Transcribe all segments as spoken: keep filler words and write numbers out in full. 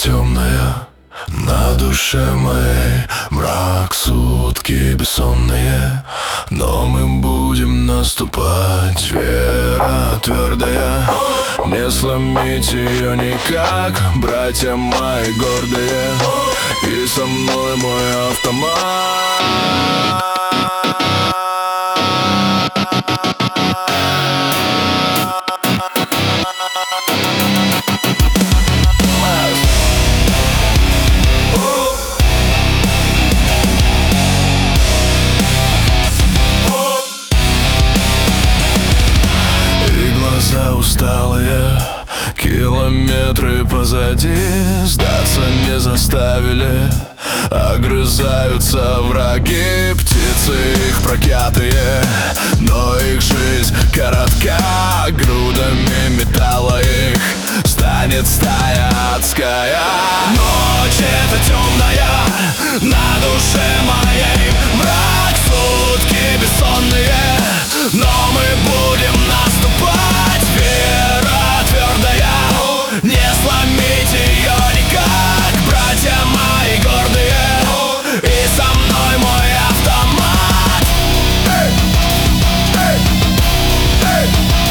темная, на душе моей мрак, сутки бессонные, но мы будем наступать. Вера твердая, не сломить ее никак, братья мои гордые, и со мной мой автомат. Усталые километры позади, сдаться не заставили, огрызаются враги, птицы их проклятые, но их жизнь коротка, грудами металла их станет стая адская. Ночь эта темная, на душе моей мрак, сутки бессонные, но мы будем наступать. Вера твердая, не сломить ее никак, братья мои гордые, и со мной мой автомат. Эй! Эй! Эй!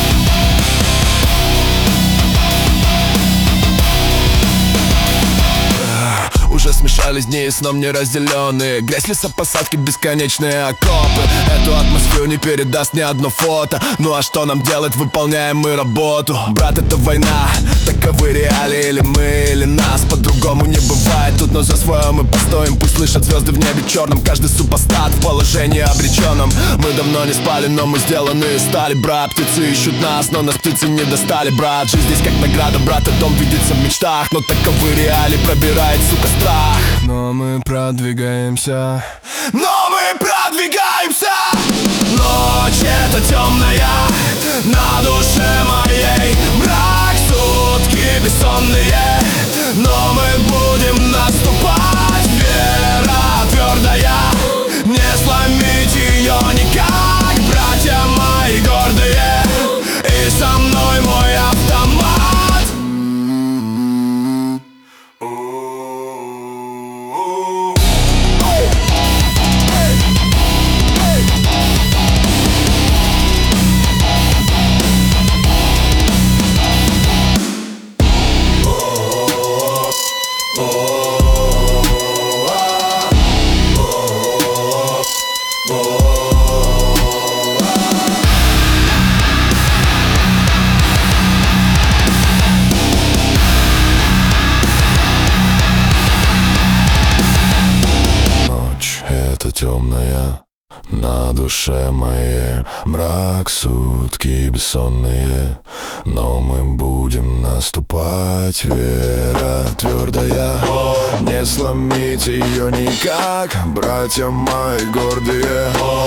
Уже смешались дни и сном неразделенные, грязь, лесопосадки, бесконечные окопы. Эту атмосферу не передаст ни одно фото. Ну а что нам делать, выполняем мы работу. Брат, это война, таковы реалии. Или мы, или нас, по-другому не бывает тут. Но за свое мы постоим, пусть слышат звезды в небе черном. Каждый супостат в положении обреченном. Мы давно не спали, но мы сделаны из стали, брат. Птицы ищут нас, но нас птицы не достали, брат. Жизнь здесь как награда, брат, и дом видится в мечтах. Но таковы реалии, пробирает, сука, страх. Но мы продвигаемся, но мы продвигаемся. Ночь эта темная, на душе моей мрак, сутки бессонные, но мы будем наступать. Вера твердая, не сломить ее никак, братья мои гордые, и со мной мой автомат. Темная, на душе моей мрак, сутки бессонные, но мы будем наступать. Вера твердая, не сломить ее никак, братья мои гордые,